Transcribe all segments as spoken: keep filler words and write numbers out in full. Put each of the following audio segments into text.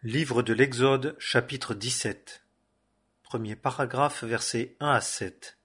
Livre de l'Exode, chapitre dix-sept. Premier paragraphe, versets un à sept.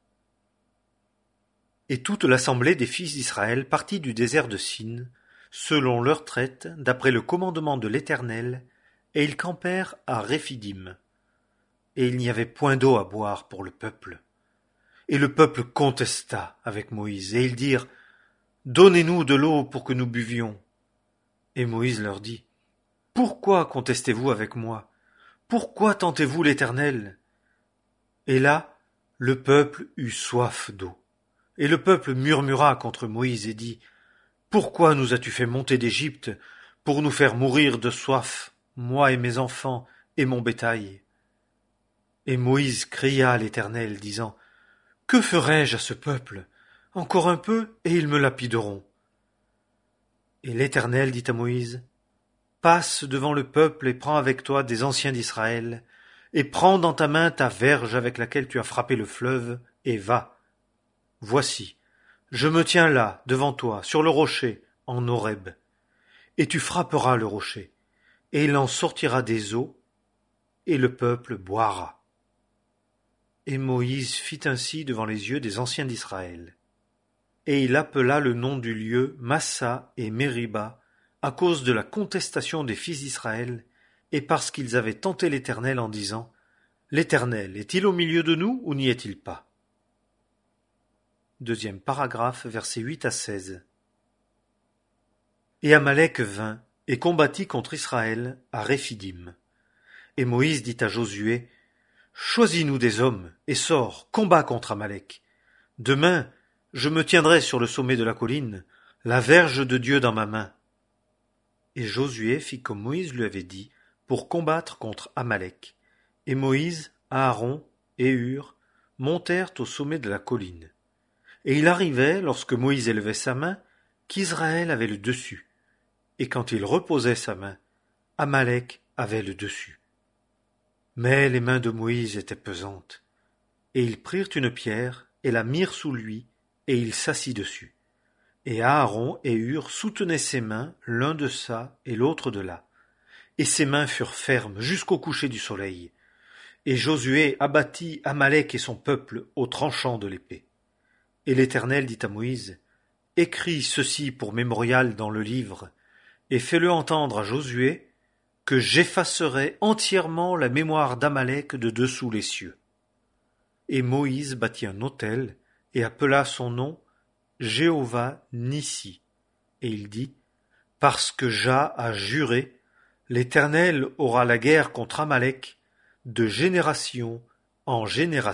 Et toute l'assemblée des fils d'Israël partit du désert de Sin, selon leur traite, d'après le commandement de l'Éternel, et ils campèrent à Réphidim. Et il n'y avait point d'eau à boire pour le peuple. Et le peuple contesta avec Moïse, et ils dirent, « Donnez-nous de l'eau pour que nous buvions. » Et Moïse leur dit, « Pourquoi contestez-vous avec moi? Pourquoi tentez-vous l'Éternel? » Et là, le peuple eut soif d'eau. Et le peuple murmura contre Moïse et dit, « Pourquoi nous as-tu fait monter d'Égypte pour nous faire mourir de soif, moi et mes enfants et mon bétail? » Et Moïse cria à l'Éternel, disant, « Que ferai-je à ce peuple? Encore un peu, et ils me lapideront. » Et l'Éternel dit à Moïse, « Passe devant le peuple et prends avec toi des anciens d'Israël, et prends dans ta main ta verge avec laquelle tu as frappé le fleuve, et va. Voici, je me tiens là, devant toi, sur le rocher, en Horeb, et tu frapperas le rocher, et il en sortira des eaux, et le peuple boira. » Et Moïse fit ainsi devant les yeux des anciens d'Israël. Et il appela le nom du lieu Massa et Mériba, à cause de la contestation des fils d'Israël, et parce qu'ils avaient tenté l'Éternel en disant, « L'Éternel est-il au milieu de nous ou n'y est-il pas ?» Deuxième paragraphe, versets huit à seize. Et Amalek vint et combattit contre Israël à Réphidim. Et Moïse dit à Josué, « Choisis-nous des hommes, et sors, combat contre Amalek. Demain, je me tiendrai sur le sommet de la colline, la verge de Dieu dans ma main. » Et Josué fit comme Moïse lui avait dit, pour combattre contre Amalek. Et Moïse, Aaron et Hur montèrent au sommet de la colline. Et il arrivait, lorsque Moïse élevait sa main, qu'Israël avait le dessus. Et quand il reposait sa main, Amalek avait le dessus. Mais les mains de Moïse étaient pesantes. Et ils prirent une pierre et la mirent sous lui, et il s'assit dessus. Et Aaron et Hur soutenaient ses mains, l'un de ça et l'autre de là. Et ses mains furent fermes jusqu'au coucher du soleil. Et Josué abattit Amalek et son peuple au tranchant de l'épée. Et l'Éternel dit à Moïse, « Écris ceci pour mémorial dans le livre, et fais-le entendre à Josué, que j'effacerai entièrement la mémoire d'Amalek de dessous les cieux. » Et Moïse bâtit un autel, et appela son nom Jéhovah Nissi. Et il dit, « Parce que Jah a juré, l'Éternel aura la guerre contre Amalek de génération en génération. »